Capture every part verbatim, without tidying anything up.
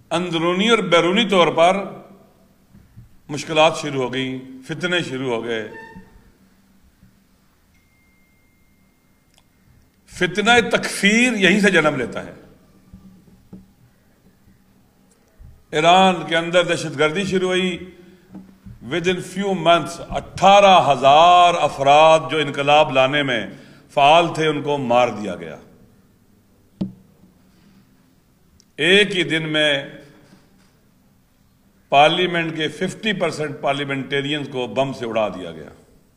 اندرونی اور بیرونی طور پر مشکلات شروع ہو گئی، فتنے شروع ہو گئے. فتنہ تکفیر یہیں سے جنم لیتا ہے. ایران کے اندر دہشت گردی شروع ہوئی. ود ان فیو منتھس اٹھارہ ہزار افراد جو انقلاب لانے میں فعال تھے ان کو مار دیا گیا. ایک ہی دن میں پارلیمنٹ کے ففٹی پرسینٹ پارلیمنٹیرینز کو بم سے اڑا دیا گیا.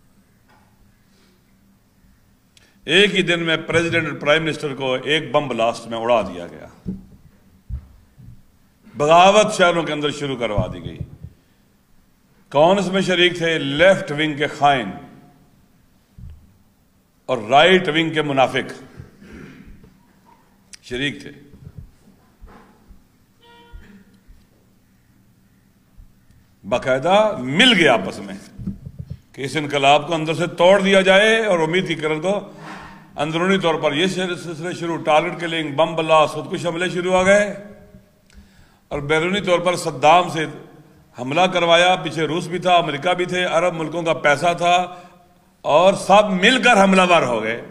ایک ہی دن میں پریزیڈنٹ اور پرائم منسٹر کو ایک بم بلاسٹ میں اڑا دیا گیا. بغاوت شہروں کے اندر شروع کروا دی گئی. کون اس میں شریک تھے؟ لیفٹ ونگ کے خائن اور رائٹ ونگ کے منافق شریک تھے. باقاعدہ مل گیا آپس میں کہ اس انقلاب کو اندر سے توڑ دیا جائے، اور امید کی کرن کو اندرونی طور پر یہ سلسلے شروع، ٹارگٹ کلنگ، بم بلاسٹ، خودکش حملے شروع ہو گئے. اور بیرونی طور پر صدام سے حملہ کروایا. پیچھے روس بھی تھا، امریکہ بھی تھے، عرب ملکوں کا پیسہ تھا، اور سب مل کر حملہ ور ہو گئے.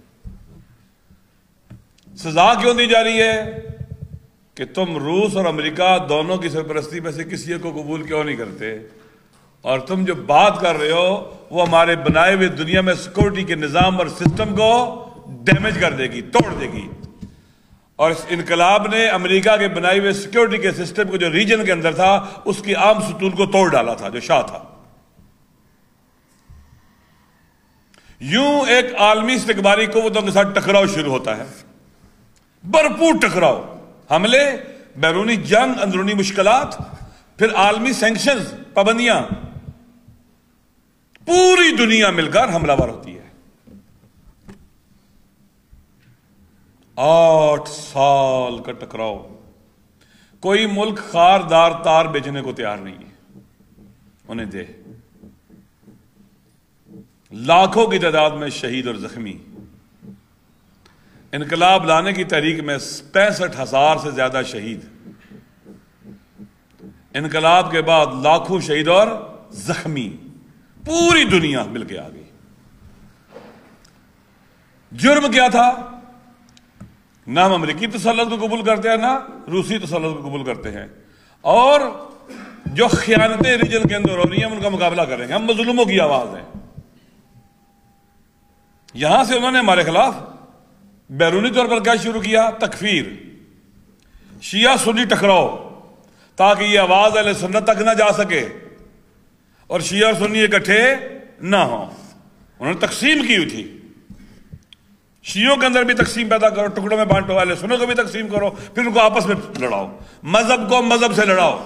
سزا کیوں دی جا رہی ہے کہ تم روس اور امریکہ دونوں کی سرپرستی میں سے کسی کو قبول کیوں نہیں کرتے، اور تم جو بات کر رہے ہو وہ ہمارے بنائے ہوئے دنیا میں سیکورٹی کے نظام اور سسٹم کو ڈیمیج کر دے گی، توڑ دے گی. اور اس انقلاب نے امریکہ کے بنائے ہوئے سیکورٹی کے سسٹم کو جو ریجن کے اندر تھا اس کی عام ستون کو توڑ ڈالا تھا جو شاہ تھا. یوں ایک عالمی استکباری قوتوں کے ساتھ ٹکراؤ شروع ہوتا ہے، بھرپور ٹکراؤ، حملے، بیرونی جنگ، اندرونی مشکلات، پھر عالمی سینکشنز، پابندیاں. پوری دنیا مل کر حملہ ور ہوتی ہے. آٹھ سال کا ٹکراؤ. کوئی ملک خاردار تار بیچنے کو تیار نہیں ہے، انہیں دے. لاکھوں کی تعداد میں شہید اور زخمی. انقلاب لانے کی تحریک میں پینسٹھ ہزار سے زیادہ شہید. انقلاب کے بعد لاکھوں شہید اور زخمی. پوری دنیا مل کے آ گئی. جرم کیا تھا؟ نہ ہم امریکی تسلط کو قبول کرتے ہیں، نہ روسی تسلط کو قبول کرتے ہیں، اور جو خیانتیں ریجن کے اندر ہو رہی ہیں ان کا مقابلہ کریں گے. ہم مظلوموں کی آواز ہیں. یہاں سے انہوں نے ہمارے خلاف بیرونی طور پر کیا شروع کیا؟ تکفیر، شیعہ سنی ٹکراؤ، تاکہ یہ آواز اہل سنت تک نہ جا سکے اور شیعہ اور سنی اکٹھے نہ ہوں. انہوں نے تقسیم کی ہوئی تھی. شیعوں کے اندر بھی تقسیم پیدا کرو، ٹکڑوں میں بانٹو، اہل سنت کو بھی تقسیم کرو، پھر ان کو آپس میں لڑاؤ، مذہب کو مذہب سے لڑاؤ.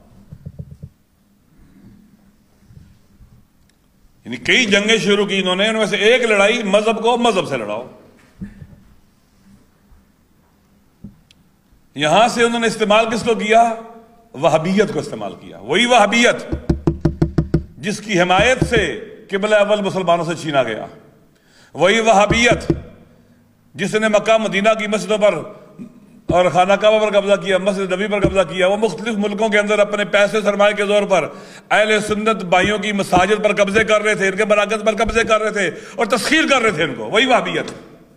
یعنی کئی جنگیں شروع کی انہوں نے، ان میں سے ایک لڑائی مذہب کو مذہب سے لڑاؤ. یہاں سے انہوں نے استعمال کس کو کیا؟ وہابیت کو استعمال کیا. وہی وہابیت جس کی حمایت سے قبلہ اول مسلمانوں سے چھینا گیا. وہی وہابیت جس نے مکہ مدینہ کی مسجدوں پر اور خانہ کعبہ پر قبضہ کیا، مسجد نبی پر قبضہ کیا. وہ مختلف ملکوں کے اندر اپنے پیسے سرمایہ کے زور پر اہل سنت بھائیوں کی مساجد پر قبضے کر رہے تھے، ان کے مراکز پر قبضے کر رہے تھے اور تسخیر کر رہے تھے ان کو. وہی وہابیت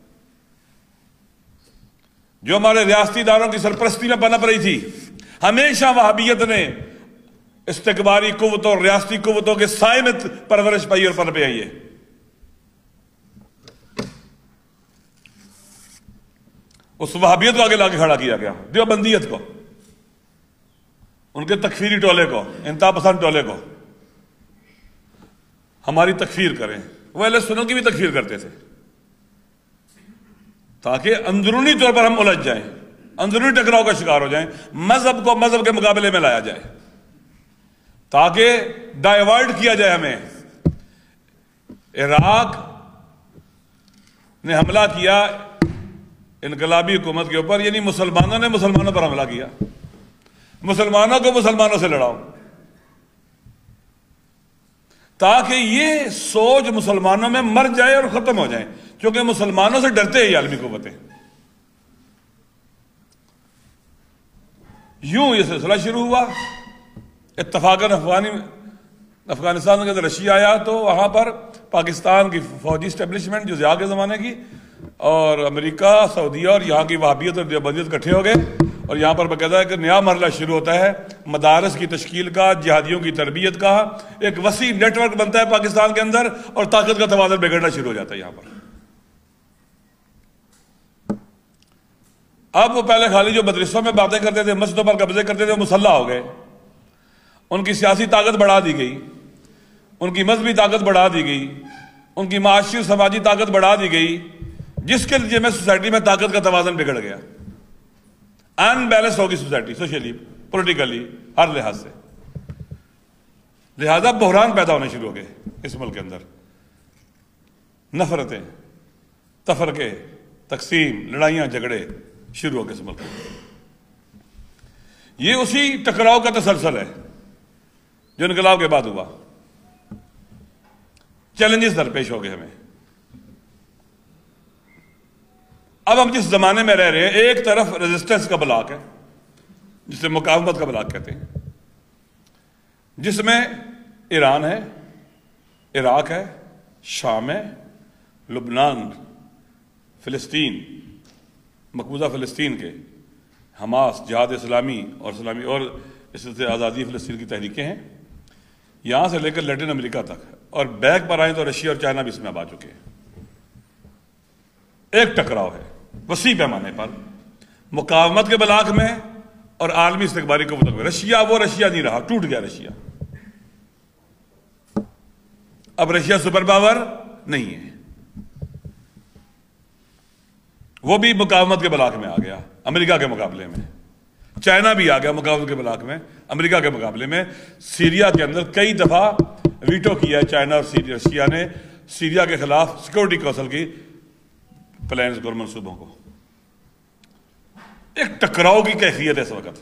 جو ہمارے ریاستی اداروں کی سرپرستی میں پنپ رہی تھی. ہمیشہ وہابیت نے استکباری قوتوں اور ریاستی قوتوں کے سائے میں پرورش پائی اور پنپے آئی ہے. اس وہابیت کو آگے لا کے کھڑا کیا گیا، دیوبندیت کو، ان کے تکفیری ٹولے کو، انتہا پسند ٹولے کو. ہماری تکفیر کریں. وہ اہل سنت کی بھی تکفیر کرتے تھے تاکہ اندرونی طور پر ہم الجھ جائیں، اندرونی ٹکراؤ کا شکار ہو جائیں، مذہب کو مذہب کے مقابلے میں لایا جائے تاکہ ڈائیورٹ کیا جائے ہمیں. عراق نے حملہ کیا انقلابی حکومت کے اوپر، یعنی مسلمانوں نے مسلمانوں پر حملہ کیا. مسلمانوں کو مسلمانوں سے لڑاؤ تاکہ یہ سوچ مسلمانوں میں مر جائے اور ختم ہو جائے، کیونکہ مسلمانوں سے ڈرتے ہیں یہ عالمی قوتیں. یوں یہ سلسلہ شروع ہوا. اتفاقاً افغانی افغانستان کے اندر رشیا آیا تو وہاں پر پاکستان کی فوجی اسٹیبلشمنٹ جو ضیاء کے زمانے کی اور امریکہ، سعودیہ اور یہاں کی وہابیت اور دیوبندیت اکٹھے ہو گئے، اور یہاں پر باقاعدہ ایک نیا مرحلہ شروع ہوتا ہے مدارس کی تشکیل کا، جہادیوں کی تربیت کا. ایک وسیع نیٹ ورک بنتا ہے پاکستان کے اندر اور طاقت کا توازن بگڑنا شروع ہو جاتا ہے یہاں پر. اب وہ پہلے خالی جو مدرسوں میں باتیں کرتے تھے، مسجدوں پر قبضے کرتے تھے، وہ مسلح ہو گئے. ان کی سیاسی طاقت بڑھا دی گئی، ان کی مذہبی طاقت بڑھا دی گئی، ان کی معاشی اور سماجی طاقت بڑھا دی گئی، جس کے نتیجے میں سوسائٹی میں طاقت کا توازن بگڑ گیا. ان بیلنس ہوگی سوسائٹی، سوشلی، پولیٹیکلی، ہر لحاظ سے. لہذا بحران پیدا ہونے شروع ہو گئے اس ملک کے اندر. نفرتیں، تفرقے، تقسیم، لڑائیاں، جھگڑے شروع ہو گئے اس ملک میں. یہ اسی ٹکراؤ کا تسلسل ہے جو انقلاب کے بعد ہوا. چیلنجز درپیش ہو گئے ہمیں. اب ہم جس زمانے میں رہ رہے ہیں، ایک طرف ریزسٹنس کا بلاک ہے جسے مقاومت کا بلاک کہتے ہیں، جس میں ایران ہے، عراق ہے، شام ہے، لبنان، فلسطین، مقبوضہ فلسطین کے حماس، جہاد اسلامی اور اسلامی اور اس سے آزادی فلسطین کی تحریکیں ہیں، یہاں سے لے کر لیٹن امریکہ تک، اور بیک پر آئیں تو رشیا اور چائنا بھی اس میں اب آ چکے ہیں. ایک ٹکراؤ ہے وسیع پیمانے پر مقاومت کے بلاک میں اور عالمی استکباری قوتوں میں. رشیا وہ رشیا نہیں رہا، ٹوٹ گیا رشیا. اب رشیا سپر پاور نہیں ہے، وہ بھی مقاومت کے بلاک میں آ گیا امریکہ کے مقابلے میں. چائنا بھی آ گیا مقاومت کے بلاک میں امریکہ کے مقابلے میں. سیریا کے اندر کئی دفعہ ویٹو کیا ہے چائنا اور رشیا نے سیریا کے خلاف سیکورٹی کونسل کی پلانز اور منصوبوں کو. ایک ٹکراؤ کی کیفیت ہے اس وقت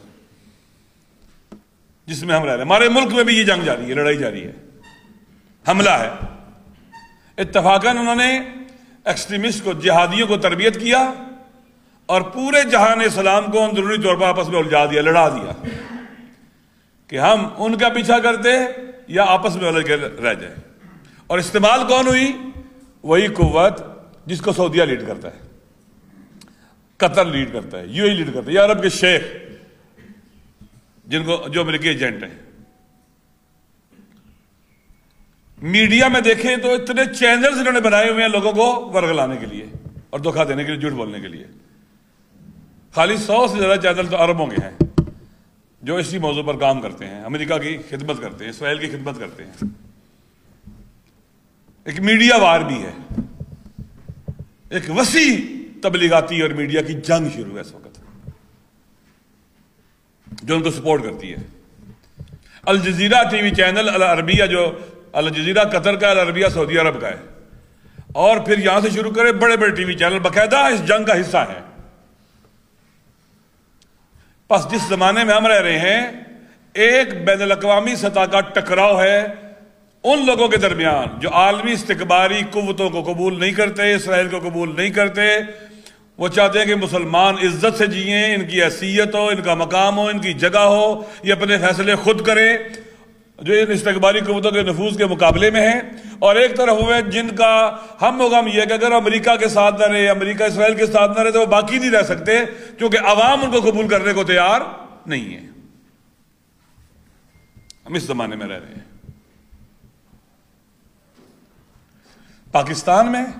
جس میں ہم رہ رہے ہیں. ہمارے ملک میں بھی یہ جنگ جاری ہے، لڑائی جاری ہے، حملہ ہے. اتفاقاً انہوں نے ایکسٹریمسٹ کو، جہادیوں کو تربیت کیا اور پورے جہان اسلام کو اندرونی طور پر آپس میں الجھا دیا، لڑا دیا کہ ہم ان کا پیچھا کرتے یا آپس میں الجھ کے رہ جائیں. اور استعمال کون ہوئی؟ وہی قوت جس کو سعودیہ لیڈ کرتا ہے، قطر لیڈ کرتا ہے، یو اے لیڈ کرتا ہے، یا عرب کے شیخ جن کو جو امریکی ایجنٹ ہیں. میڈیا میں دیکھیں تو اتنے چینلز انہوں نے بنائے ہوئے ہیں لوگوں کو ورگلانے کے لیے اور دھوکہ دینے کے لیے، جھوٹ بولنے کے لیے. خالی سو سے زیادہ چینل تو عربوں کے ہیں جو اسی موضوع پر کام کرتے ہیں، امریکہ کی خدمت کرتے ہیں، اسرائیل کی خدمت کرتے ہیں. ایک میڈیا وار بھی ہے، ایک وسیع تبلیغاتی اور میڈیا کی جنگ شروع ہے اس وقت جو ان کو سپورٹ کرتی ہے. Al Jazeera T V channel Al Arabiya, جو الجزیرہ قطر کا، العربیہ سعودی عرب کا ہے، اور پھر یہاں سے شروع کرے بڑے بڑے ٹی وی چینل باقاعدہ اس جنگ کا حصہ ہیں. پس جس زمانے میں ہم رہ رہے ہیں، ایک بین الاقوامی سطح کا ٹکراؤ ہے ان لوگوں کے درمیان جو عالمی استکباری قوتوں کو قبول نہیں کرتے، اسرائیل کو قبول نہیں کرتے. وہ چاہتے ہیں کہ مسلمان عزت سے جئیں، ان کی حیثیت ہو، ان کا مقام ہو، ان کی جگہ ہو، یہ اپنے فیصلے خود کریں، جو ان استکباری قوتوں کے نفوذ کے مقابلے میں ہیں. اور ایک طرف ہوئے جن کا ہم و غم یہ کہ اگر امریکہ کے ساتھ نہ رہے، امریکہ اسرائیل کے ساتھ نہ رہے تو وہ باقی نہیں رہ سکتے، کیونکہ عوام ان کو قبول کرنے کو تیار نہیں ہے. ہم اس زمانے میں رہ رہے ہیں. پاکستان میں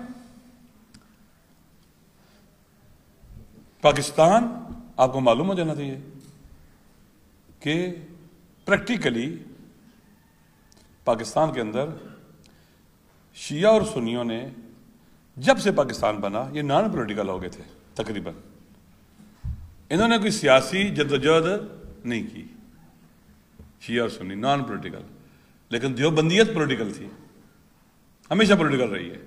پاکستان آپ کو معلوم ہو جانا چاہیے کہ پریکٹیکلی پاکستان کے اندر شیعہ اور سنیوں نے جب سے پاکستان بنا یہ نان پولیٹیکل ہو گئے تھے تقریباً. انہوں نے کوئی سیاسی جدوجہد نہیں کی، شیعہ اور سنی نان پولیٹیکل. لیکن دیوبندیت پولیٹیکل تھی، ہمیشہ پولیٹیکل رہی ہے.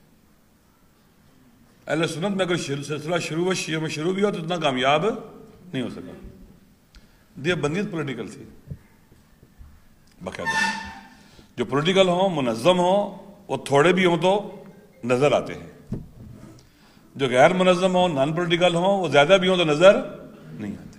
اہل سنت میں اگر سلسلہ شروع ہو، شیعہ میں شروع بھی ہو تو اتنا کامیاب نہیں ہو سکا. دیوبندیت پولیٹیکل تھی باقاعدہ. جو پولیٹیکل ہوں، منظم ہوں، وہ تھوڑے بھی ہوں تو نظر آتے ہیں. جو غیر منظم ہوں، نان پولیٹیکل ہوں، وہ زیادہ بھی ہوں تو نظر نہیں آتے.